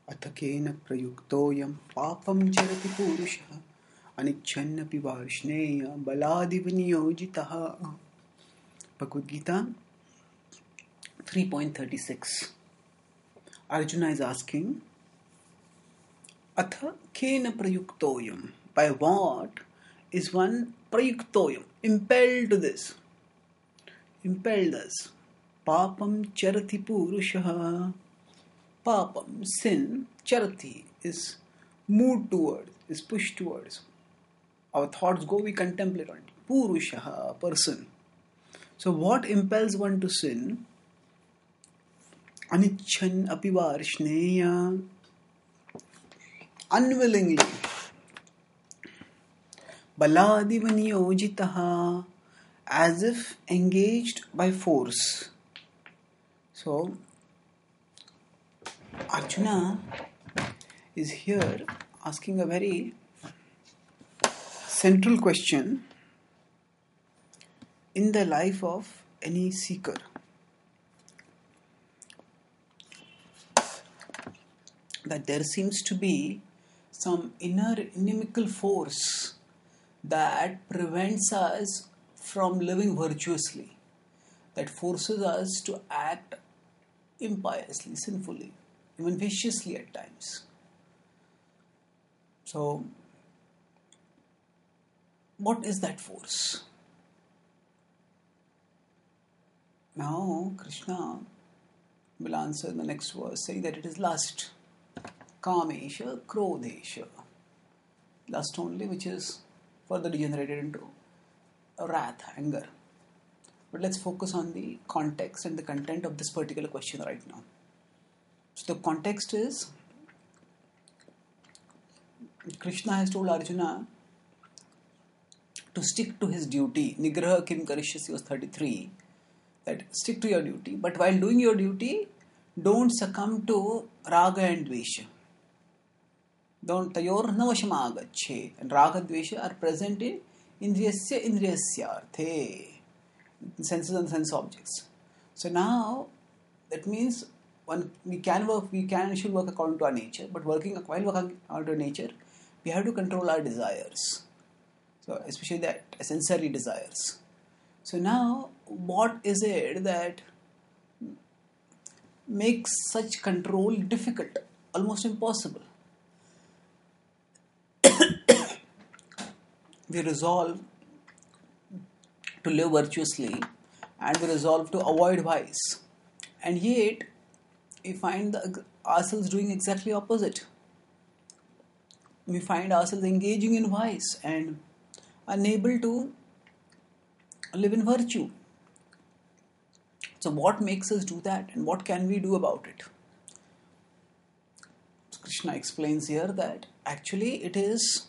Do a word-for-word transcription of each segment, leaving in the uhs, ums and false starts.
अथ केन प्रयुक्तोऽयं पापं चरति पूरुषः अनिच्छन्नपि Varshney बलादिव नियोजितः. Bhagavad Gita three point thirty-six. Arjuna is asking, Atha kena prayuktoyam? By what is one prayuktoyam? Impelled to this. Impelled thus. Papam charati purushaha. Papam, sin, charati is moved towards, is pushed towards. Our thoughts go, we contemplate on it. Purushaha, person. So what impels one to sin? Anichan api varshneya. Unwillingly. Baladiva niyojitaha. As if engaged by force. So, Arjuna is here asking a very central question in the life of any seeker. That there seems to be some inner inimical force that prevents us from living virtuously, that forces us to act impiously, sinfully, even viciously at times. So, what is that force? Now, Krishna will answer the next verse, saying that it is lust. Kamesha, Krodesha. Lust only, which is further degenerated into wrath, anger. But let's focus on the context and the content of this particular question right now. So the context is, Krishna has told Arjuna to stick to his duty. Nigraha kim karishyasi was thirty-three. That stick to your duty. But while doing your duty, don't succumb to raga and dvesha. Don't tayor navashama agache. And raga and dvesha are present in indriyasya indriyasyarthe. Senses and sense objects. So now, that means one we can work, we can should work according to our nature, but working while working according to nature, we have to control our desires. So especially that sensory desires. So now, what is it that makes such control difficult, almost impossible? We resolve to live virtuously and we resolve to avoid vice, and yet we find the, ourselves doing exactly opposite. We find ourselves engaging in vice and unable to live in virtue. So what makes us do that, and what can we do about it? So Krishna explains here that actually it is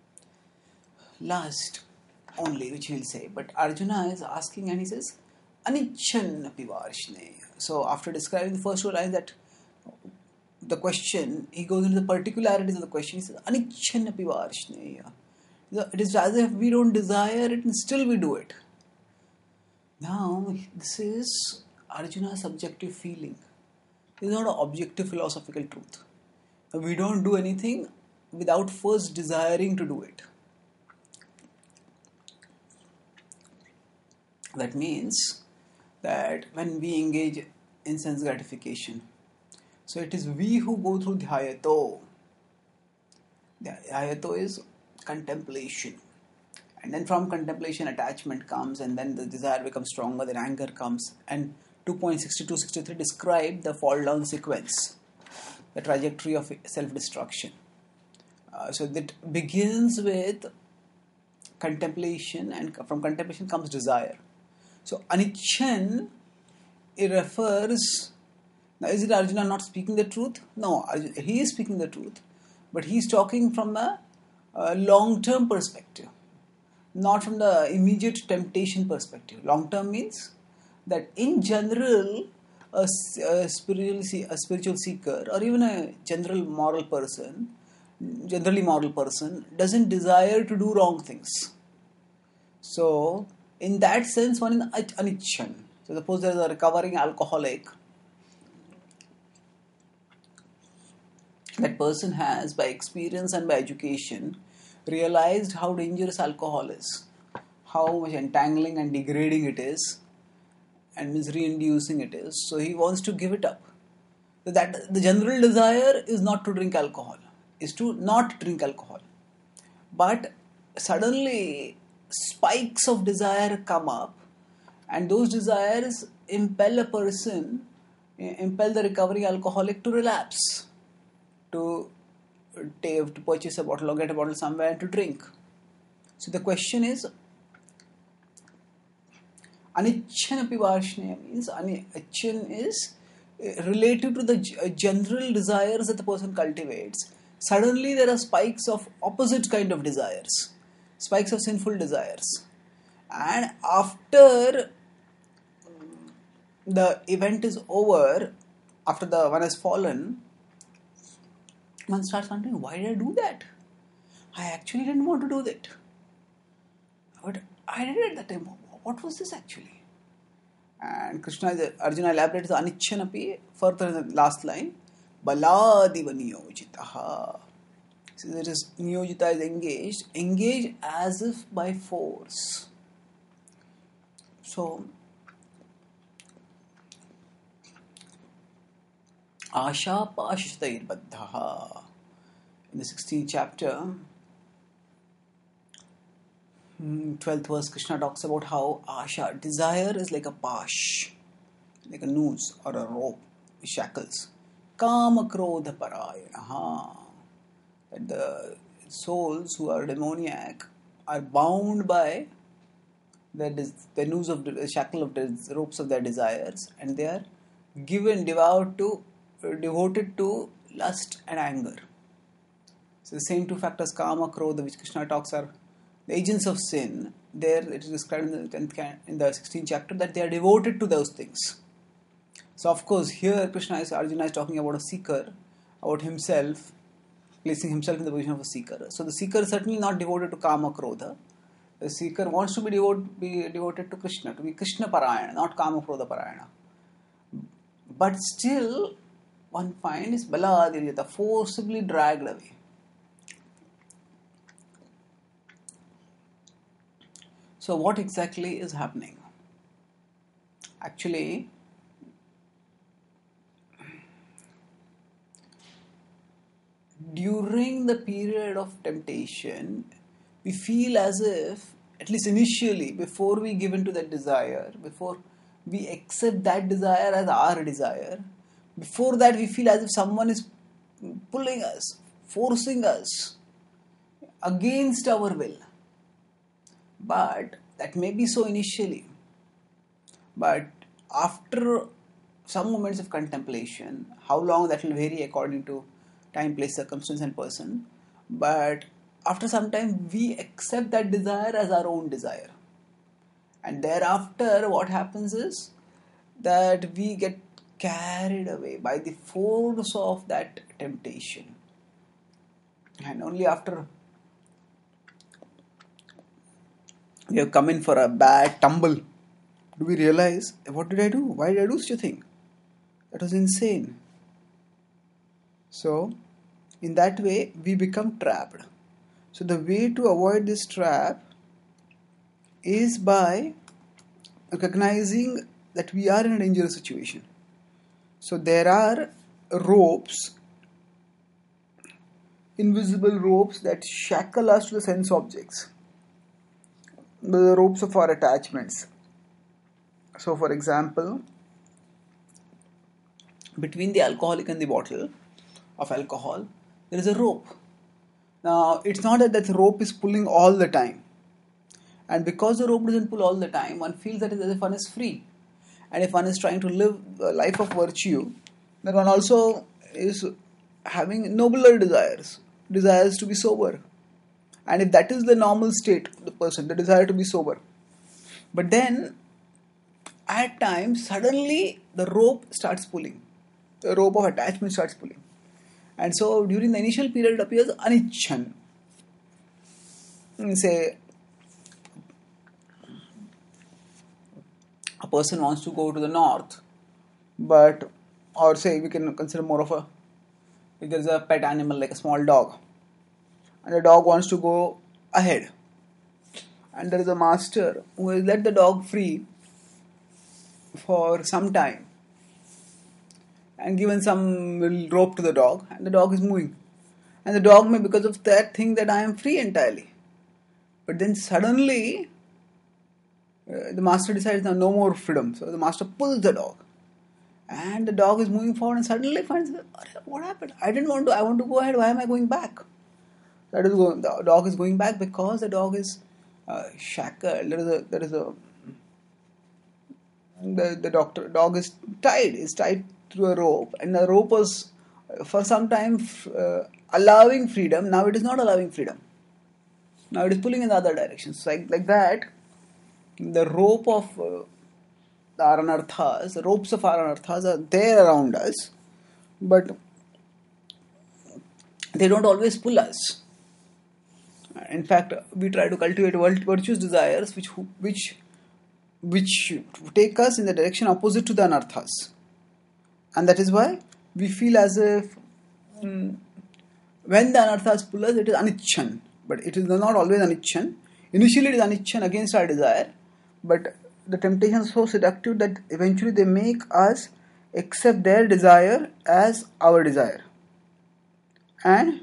lust only, which he will say. But Arjuna is asking and he says, Anichan api varshneya. So after describing the first two lines, that the question, he goes into the particularities of the question. He says, Anichan api varshneya. It is as if we don't desire it and still we do it. Now, this is Arjuna's subjective feeling. It is not an objective philosophical truth. We don't do anything without first desiring to do it. That means that when we engage in sense gratification, so it is we who go through dhyato. Dhyato is contemplation. And then from contemplation, attachment comes, and then the desire becomes stronger, then anger comes. And two point six two six three describe the fall down sequence, the trajectory of self-destruction. Uh, so that begins with contemplation, and from contemplation comes desire. So, Anichan, it refers, now is it Arjuna not speaking the truth? No, he is speaking the truth, but he is talking from a, a long-term perspective, not from the immediate temptation perspective. Long-term means that in general, a, a, spiritual, a spiritual seeker or even a general moral person, generally moral person, doesn't desire to do wrong things. So, in that sense, one is anichan. So suppose there is a recovering alcoholic that person has, by experience and by education, realized how dangerous alcohol is, how much entangling and degrading it is, and misery-inducing it is. So he wants to give it up. That the general desire is not to drink alcohol, is to not drink alcohol. But suddenly spikes of desire come up, and those desires impel a person, impel the recovering alcoholic to relapse, to, to purchase a bottle or get a bottle somewhere and to drink. So the question is, Anichanapi Varshneya means anichan is relative to the general desires that the person cultivates. Suddenly there are spikes of opposite kind of desires, spikes of sinful desires. And after the event is over, after the one has fallen, one starts wondering, why did I do that? I actually didn't want to do that. But I did it at that time. What was this actually? And Krishna, Arjuna elaborates the Anichanapi further in the last line. Baladiva niyojitaha. So there is niyojita is engaged, engaged as if by force. So, Asha Pashitair Baddhaha. In the sixteenth chapter, twelfth verse, Krishna talks about how Asha, desire is like a pash, like a noose or a rope, shackles. Kama Krodha Parayanaha. That the souls who are demoniac are bound by the, the noose of the shackle of the ropes of their desires, and they are given, devoured to, devoted to lust and anger. So the same two factors, Kama, Krodha, which Krishna talks are the agents of sin. There it is described in the tenth, in the sixteenth chapter that they are devoted to those things. So of course here Krishna is, Arjuna is talking about a seeker, about himself, placing himself in the position of a seeker. So the seeker is certainly not devoted to Kama, Krodha. The seeker wants to be, devote, be devoted to Krishna, to be Krishna Parayana, not Kama, Krodha Parayana. But still one finds Baladirjata, forcibly dragged away. So what exactly is happening? Actually, during the period of temptation, we feel as if, at least initially, before we give in to that desire, before we accept that desire as our desire, before that we feel as if someone is pulling us, forcing us against our will. But that may be so initially. But after some moments of contemplation, how long that will vary according to time, place, circumstance and person. But after some time, we accept that desire as our own desire. And thereafter, what happens is that we get carried away by the force of that temptation. And only after we have come in for a bad tumble, do we realize, what did I do? Why did I do such a thing? That was insane. So, in that way, we become trapped. So, the way to avoid this trap is by recognizing that we are in a dangerous situation. So, there are ropes, invisible ropes that shackle us to the sense objects, the ropes of our attachments. So, for example, between the alcoholic and the bottle of alcohol, there is a rope. Now, it's not that that rope is pulling all the time. And because the rope doesn't pull all the time, one feels that as if one is free. And if one is trying to live a life of virtue, then one also is having nobler desires, desires to be sober. And if that is the normal state of the person, the desire to be sober. But then, at times, suddenly the rope starts pulling. The rope of attachment starts pulling. And so, during the initial period, it appears anichan. Say, a person wants to go to the north, but, or say, we can consider more of a if there is a pet animal like a small dog, and the dog wants to go ahead, and there is a master who has let the dog free for some time and given some rope to the dog, and the dog is moving, and the dog may, because of that, think that I am free entirely, but then suddenly uh, the master decides now no more freedom, so the master pulls the dog, and the dog is moving forward and suddenly finds, what happened? I didn't want to, I want to go ahead, why am I going back? That is going, the dog is going back because the dog is uh, shackled. There is a, there is a, the, the doctor, dog is tied, is tied through a rope, and the rope was uh, for some time uh, allowing freedom, now it is not allowing freedom. Now it is pulling in the other direction. So like, like that, the rope of uh, the Aranarthas, the ropes of Aranarthas are there around us, but they don't always pull us. In fact, we try to cultivate virtuous desires which which which take us in the direction opposite to the anarthas. And that is why we feel as if um, when the anarthas pull us, it is anichan. But it is not always anichan. Initially it is anichan against our desire, but the temptation is so seductive that eventually they make us accept their desire as our desire. And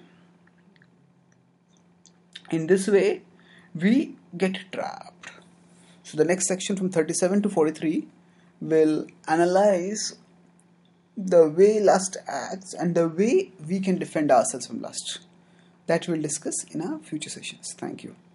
in this way, we get trapped. So the next section from thirty-seven to forty-three will analyze the way lust acts and the way we can defend ourselves from lust. That we'll discuss in our future sessions. Thank you.